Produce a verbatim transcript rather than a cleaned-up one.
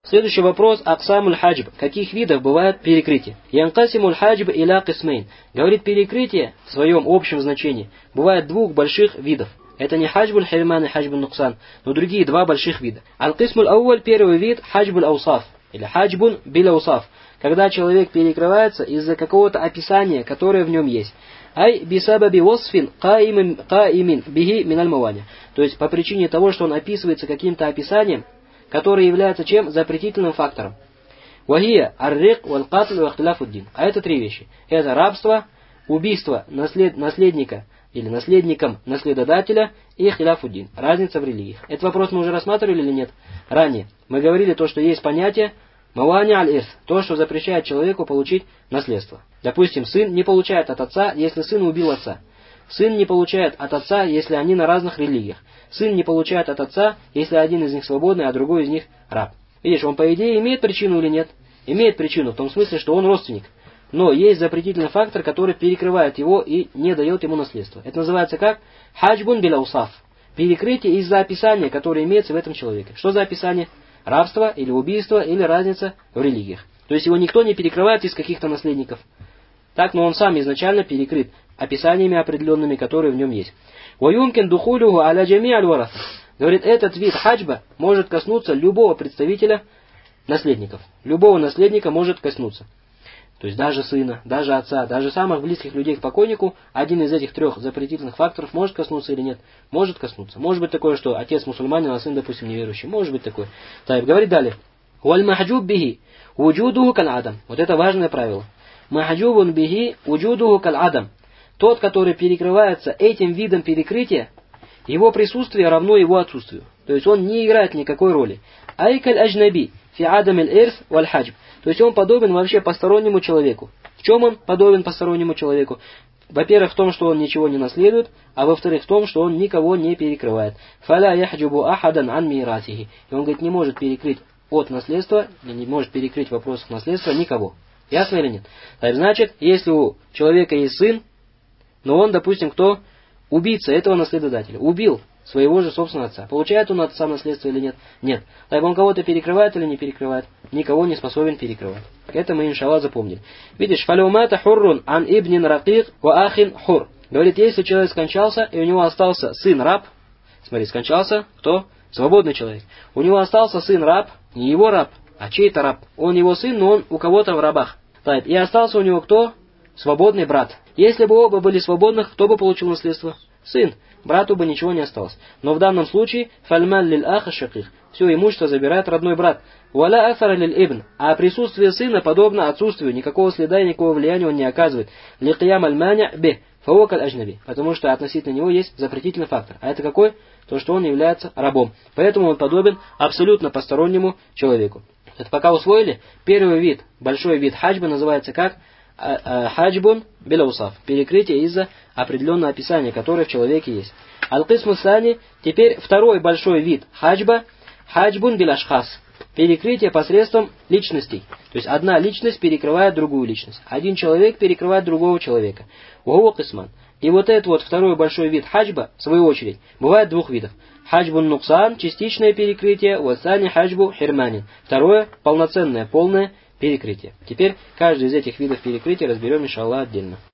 Следующий вопрос. Аксамуль хаджб. Каких видов бывает перекрытие? Янкасимуль хаджб иля кисмейн. Говорит, перекрытие в своем общем значении бывает двух больших видов. Это не хаджбуль хирман и хаджбуль нуксан, но другие два больших вида. Аль-кисмуль ауаль, первый вид, хаджбуль аусаф. Или хаджбун биля аусаф. Когда человек перекрывается из-за какого-то описания, которое в нем есть. Ай бисабаби восфин каимин бихи миналь мавани. То есть по причине того, что он описывается каким-то описанием, который является чем? Запретительным фактором. Вахия ар-рик валь-катль ва-ихтиляфуддин. А это три вещи. Это рабство, убийство наслед, наследника или наследником наследодателя и ихтиляфуддин. Разница в религиях. Этот вопрос мы уже рассматривали или нет? Ранее. Мы говорили то, что есть понятие мавани аль-ирс. То, что запрещает человеку получить наследство. Допустим, сын не получает от отца, если сын убил отца. Сын не получает от отца, если они на разных религиях. Сын не получает от отца, если один из них свободный, а другой из них раб. Видишь, он по идее имеет причину или нет? Имеет причину, в том смысле, что он родственник. Но есть запретительный фактор, который перекрывает его и не дает ему наследство. Это называется как? Хаджбун биля усаф. Перекрытие из-за описания, которое имеется в этом человеке. Что за описание? Рабство или убийство или разница в религиях. То есть его никто не перекрывает из каких-то наследников. Так, но он сам изначально перекрыт описаниями определенными, которые в нем есть. وَيُمْكِنْ دُخُولُهُ عَلَى جَمِيعِ الْوَرَثِ. Говорит, этот вид хаджба может коснуться любого представителя наследников. Любого наследника может коснуться. То есть даже сына, даже отца, даже самых близких людей к покойнику, один из этих трех запретительных факторов может коснуться или нет? Может коснуться. Может быть такое, что отец мусульманин, а сын, допустим, неверующий. Может быть такое. Так, говорит далее. وَالْمَحْجُوبْ بِهِ وُجُودُهُ كَالْعَدَمْ. Вот это важное правило. Махаджубун бихи уджудуху каль адам. Тот, который перекрывается этим видом перекрытия, его присутствие равно его отсутствию. То есть он не играет никакой роли. Айкаль аджнаби фи адам аль-ирс валь хаджб. То есть он подобен вообще постороннему человеку. В чем он подобен постороннему человеку? Во-первых, в том, что он ничего не наследует, а во-вторых, в том, что он никого не перекрывает. Фаля яхджубу ахадан ан миратихи. И он, говорит, не может перекрыть от наследства, не может перекрыть вопросов наследства никого. Ясно или нет? Так, значит, если у человека есть сын, но он, допустим, кто? Убийца этого наследодателя. Убил своего же собственного отца. Получает он от отца наследство или нет? Нет. Так он кого-то перекрывает или не перекрывает? Никого не способен перекрывать. Это мы, иншаллах, запомнили. Видишь, фалеумата хуррун ан ибнин ракик ва ахин хур. Говорит, если человек скончался, и у него остался сын раб, смотри, скончался, кто? Свободный человек. У него остался сын раб, не его раб, а чей-то раб. Он его сын, но он у кого-то в рабах. Так, и остался у него кто? Свободный брат. Если бы оба были свободных, кто бы получил наследство? Сын. Брату бы ничего не осталось. Но в данном случае фальмаль лиль аха шаких. Все имущество забирает родной брат. Валя афара лиль ибн. А присутствие сына подобно отсутствию. Никакого следа и никакого влияния он не оказывает. Ликиям аль маня бе. Фаокаль аджнаби. Потому что относительно него есть запретительный фактор. А это какой? То, что он является рабом. Поэтому он подобен абсолютно постороннему человеку. Это пока усвоили? Первый вид, большой вид хаджба называется как? Хаджбун биля усаф. Перекрытие из-за определенного описания, которое в человеке есть. Аль-кисму сани. Теперь второй большой вид хаджба. Хаджбун биля ашхас. Перекрытие посредством личностей. То есть одна личность перекрывает другую личность. Один человек перекрывает другого человека. Угу кисман. И вот этот вот второй большой вид хаджба, в свою очередь, бывает двух видов. Хаджбун нуксан, частичное перекрытие, васани хаджбу хирманин. Второе, полноценное, полное перекрытие. Теперь каждый из этих видов перекрытия разберем, иншаллах, отдельно.